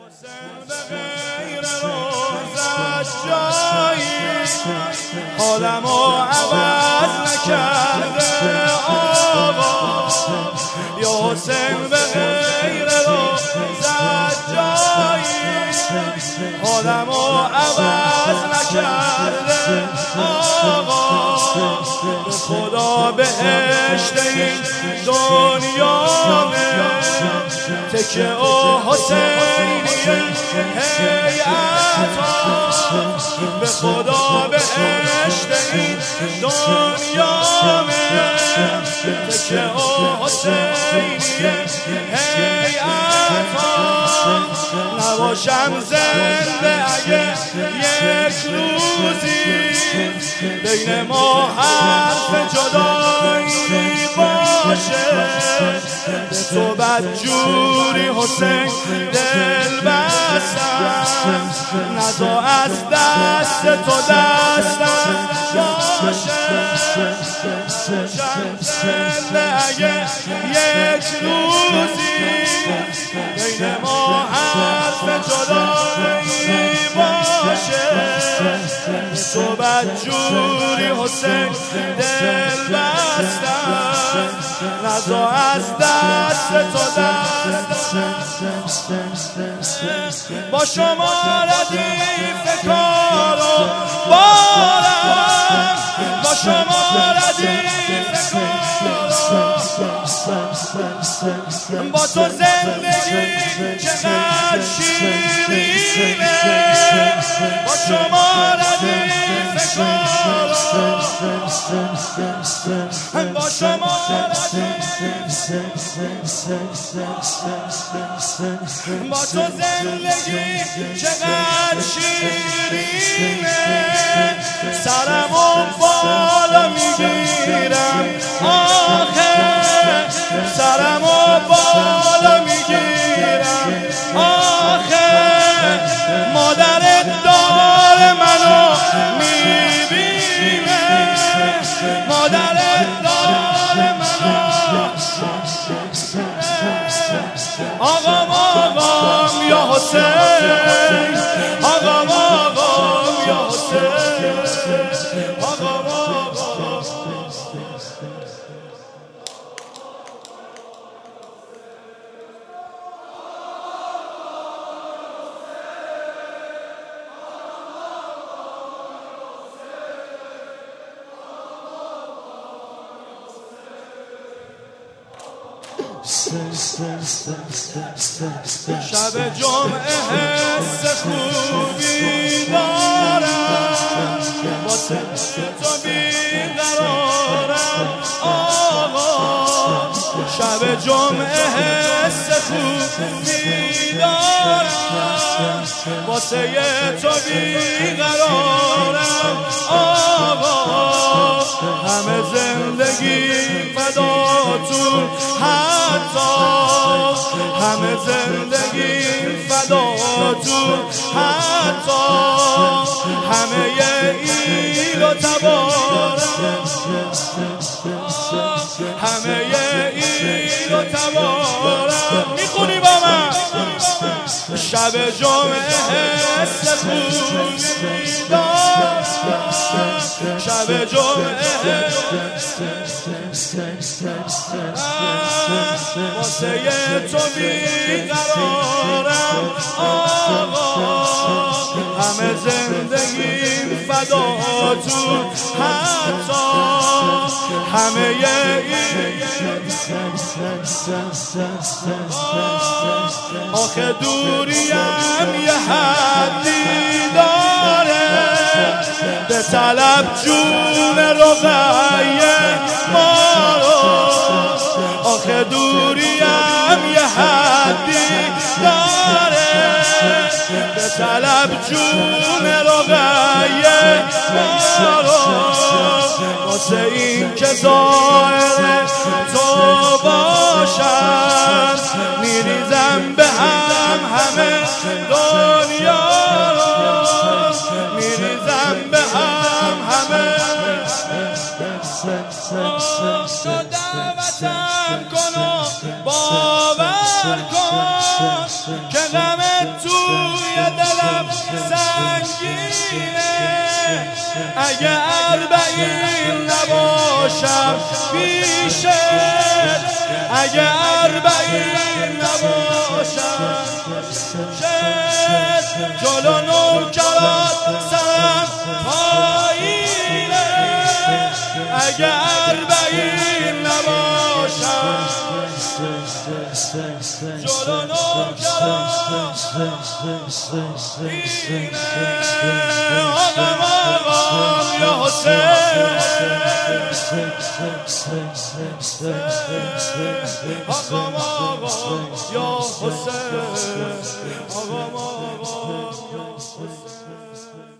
حسین به غیر روزت جایی حالمو عوض نکرده آقا یا حسین به غیر روزت جایی حالمو عوض نکرده آقا به خدا بهشت این دنیا تکه و حسینیه هیئتا به خدا بهشت این دنیا تکه و حسینیه هیئتا نباشم زنده اگه یک روزی بین ما حرف جدایی باشه به تو بدجوری حسین دل بستم نزا از دست تو دستم باشه زنده اگه یک روزی بین ما حرف جدایی باشه تو بدجوری حسین دل بستم نزا از دست تو دستم با شما ردیف کارو بارم با شما ردیف کارو با تو زندگی چقدر شیرینه با شما ردیف کارو با شما با تو زندگی چقدر شیرینه سرمو بالا میگیرم آخه سرمو بالا میگیرم آخه مادرت داره منو میبینه مادرت داره منو آقام آقام یا حسین آقام آقام یا حسین آقام آقام شب جمعه حس خوبی دارم واسه تو بیقرارم آقا شب جمعه حس خوبی دارم واسه تو بیقرارم آقا همه زندگی فداتون حتی همه زندگی فداتون حتی همه ایل و تبارم همه ایل و تبارم میخونی با من شب جمعه حس خوبی دارم شب جمعه واسه تو بیقرارم آقا همه زندگیم فداتون حتی همه آخه دوریم یه حدی داره به طلب جون رقیه ما رو آخه دوریم یه حدی داره به طلب جون رقیه ما رو واسه این که ظاهر تو باشم میریزم به هم همه دنیا رو میریزم به هم همه تو دعوتم کن و باور کن که غم توی دلم سنگینه اگه 40 نباشم پیشت اگه 40 نباشم جلو نوکرات سرم پایینه اگه 40 نباشم جلو نوکرات اینه آقام آقام یا حسین آقام آقام یا حسین آقام آقام یا حسین